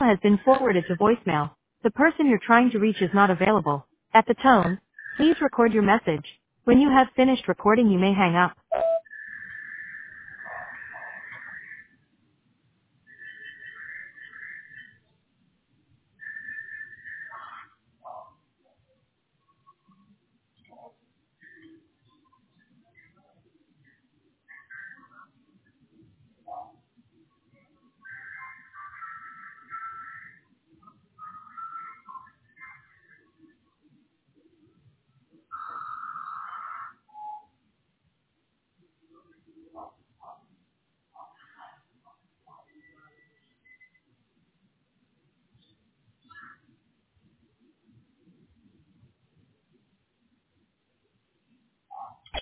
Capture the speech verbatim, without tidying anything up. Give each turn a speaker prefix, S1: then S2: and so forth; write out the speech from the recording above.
S1: has been forwarded to voicemail. The person you're trying to reach is not available. At the tone, please record your message. When you have finished recording, you may hang up.